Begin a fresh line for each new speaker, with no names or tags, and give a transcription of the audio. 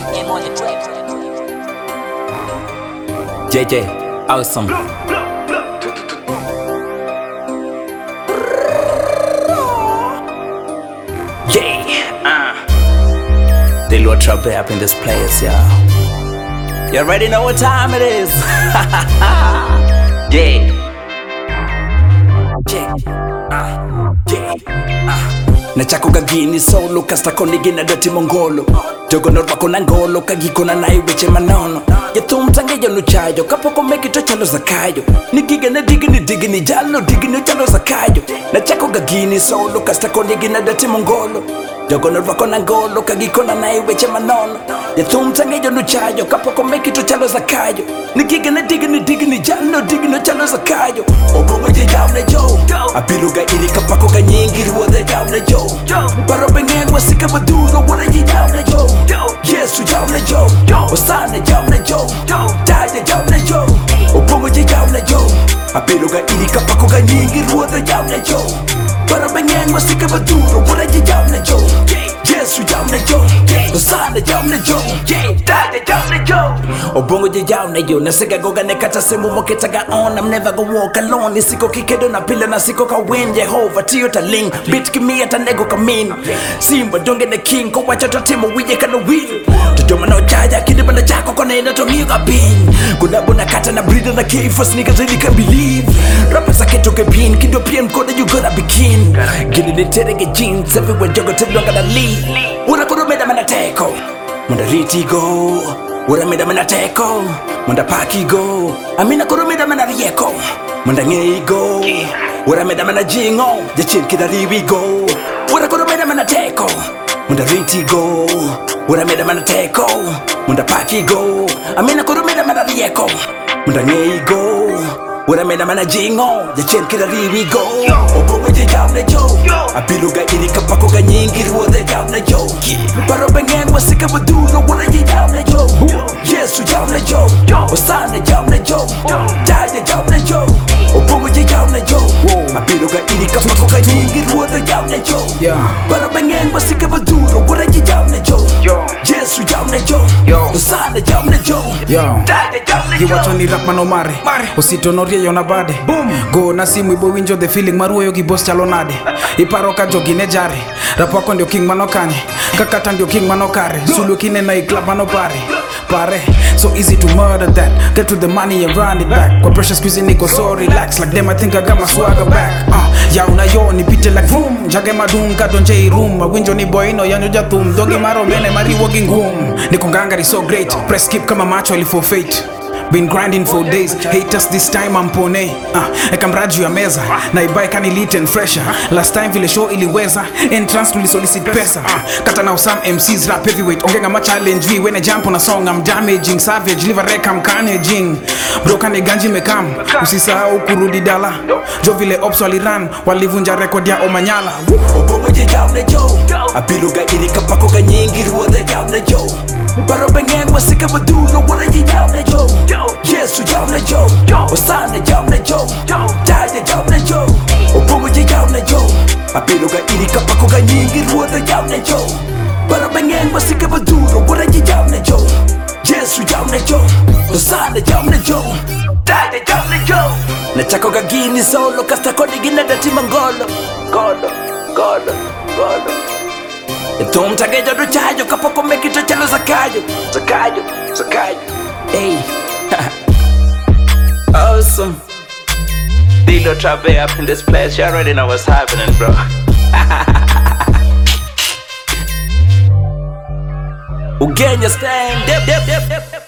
JJ, awesome. They load trouble up in this place, yeah. You already know what time it is. Yeah. Nachako gagini solo kasta konigi na doti mongolo jogo norwako na ngolo kagikona na iweche manono yathum tangeyo nuchayo kapoko mekito chalo zakayo nigiga na digi ni jalo digi no chalo zakayo nachako gagini solo kasta konigi na doti mongolo jogo norwako na ngolo kagikona na iweche manono yathum tangeyo nuchayo kapoko mekito chalo zakayo nigiga na digi ni jalo digi no chalo zakayo obongo je jaune jo abiluga iri kapako ganyingi ruode jaune jo Pero bengen wasika maduro wala yi jaune jo Yesu jaune jo Osane jaune jo Taya jaune jo Obongo je jaune jo Abiluga iri kapako ganyingi ruode jaune jo Pero bengen wasika maduro wala yi jaune jo Yesu jaune jo Osane jaune jo Taya jaune jo Obongo je jaune jo Nasiga goga nekata semu moketaga on I'm never gonna walk alone Nisiko kikedo na pila na siko ka win Jehovah tiyo taling Bit kimi ata nego kamin Simba donge na king Ko wacha totimo wije kana win Tujoma na ojaya Kidiba na chako kona ina tongi yuka pin Kunabu na kata na breeder na kifas Niggas really can believe Rappersake toke pin Kido pien koda you gotta be kin Gini ni terege jeans Everywhere jogo tilonga na lead Ura kurumeda mana teko Manda riti go Ura mida mana teko Manda paki go Amina kurumeda mana rieko Manda ngei go Ura mida mana jingo Jachin kida riwi go Ura kurumeda mana teko Manda riti go Ura mida mana teko Manda paki go Amina kurumeda mana rieko Manda ngei go Ura mida mana jingo Jachin kida riwi go Obongo je jaune jo Abiluga iri kapako ganyingi ruode jaune jo Pero bengen wasika maduro wala yi jaune jo Yesu jaune jo Osane jaune jo Taya jaune jo Obongo je jaune jo Abiluga iri kapako ganyingi ruode jaune jo Pero bengen wasika maduro wala yi jaune jo Yesu jaune jo Osane jaune jo Taya jaune jo
Giwacho ni rap manomare Osito norie yona bade Go na simu ibo winjo the feeling maruo yogi boss chalonade Iparo ka jogi ne jare Rap wako ndio king manokanye Kakata ndio king manokare Sulu kine na iklap manopare Pare, so easy to murder that Get to the money and run it back Kwa pressure squeezing niko so relax Like them I think I got my swagger back Ya unayo nipite like vroom Jage madung kadonje room Mawinjo ni boy no yanyo jatum Dogi maro mene mari walking home Niko ngangari so great Press skip kama macho alifo fate Been grinding for days, haters this time I'm pone Eka mraju ya meza, na ibai kani lit and fresher Last time vile show iliweza, entrance tulisolicit pesa Kata now some MCs rap heavyweight, ongenga ma challenge V When I jump on a song I'm damaging, savage, live a wreck I'm carnaging Broka ne ganji mekam, usisahau kurudi dala Jo vile ops waliran, walivunja record ya Omanyala
Obongo je jaune jo Abiluga iri kapako ganyingi ruode jaune jo Pero bengen wasika maduro wala yi jaune jo Yesu jaune jo Osane jaune jo Taya jaune jo Obongo je jaune jo Abiluga iri kapako ganyingi ruode jaune jo Pero bengen wasika maduro wala yi jaune jo Yesu jaune jo Osane jaune jo Taya jaune jo Nachako gagini solo kasta konigi na dati mangolo Golo Yathum tangeyo nuchayo kapoko mekito chalo zakayo Hey Awesome Dilo Trabe up in this place You already know what's happening, bro Ugenya stand